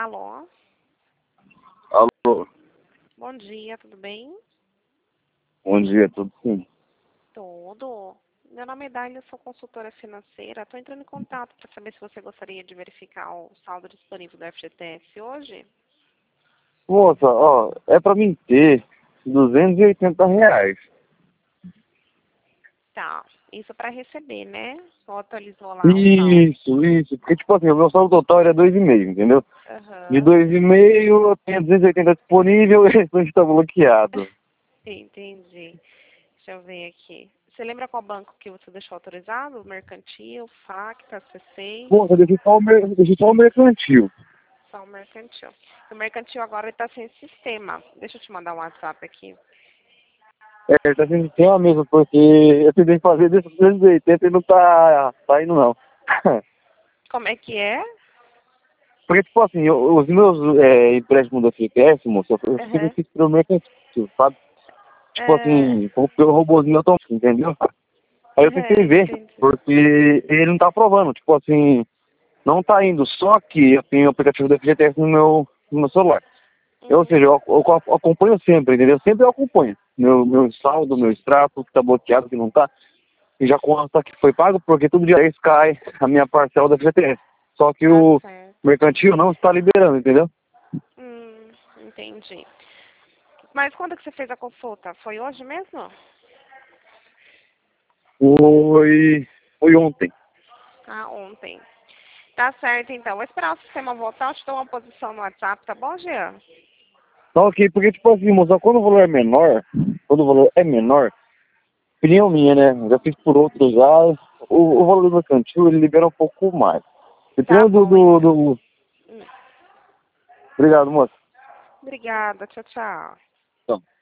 Alô? Alô, Bom dia, tudo bem? bom dia, tudo sim? Tudo. Meu nome é Dália, sou consultora financeira. Estou entrando em contato para saber se você gostaria de verificar o saldo disponível do FGTS hoje. Moça, ó, é pra mim ter R$ 280. Tá, isso para receber, né? Só atualizou lá o saldo. Isso, porque tipo assim, o meu saldo total era 2,5, entendeu? De Aham, 2,5 eu tenho 280 disponível e o restante tá bloqueado. entendi. Deixa eu ver aqui. Você lembra qual banco que você deixou autorizado? Mercantil, Facta, C6? Moça, deixei só o mercantil. Só o Mercantil. O Mercantil agora está sem sistema. Deixa eu te mandar um WhatsApp aqui. É, tá sendo tema mesmo, porque eu tentei fazer desses 280 e não tá indo não. Como é que é? Porque tipo assim, os meus empréstimos da FGTS, moça, eu Aham. fiz pelo mercantil, sabe? Tipo É, assim, pelo robôzinho automático, entendeu? Aí eu tentei ver, entendi. porque ele não tá aprovando, tipo assim, não tá indo, só que eu tenho o aplicativo do FGTS no meu celular. Ou seja, eu acompanho sempre, entendeu? Sempre eu acompanho. Meu saldo, meu extrato, que tá bloqueado, que não tá, e já consta que foi pago, porque todo dia isso cai a minha parcela do FGTS. Só que Tá o certo. mercantil não está liberando, entendeu? Entendi. Mas quando que você fez a consulta? Foi hoje mesmo? Foi ontem. Ah, ontem. Tá certo, então. Vou esperar o sistema voltar. Eu te dou uma posição no WhatsApp, tá bom, Jean? Só que, porque, tipo assim, moça, quando o valor é menor, opinião minha, né? Já fiz por outros já. O valor do mercantil, ele libera um pouco mais. Tá Dependendo bom, então. Hum. Obrigado, moça. Obrigada. Tchau, tchau. Então.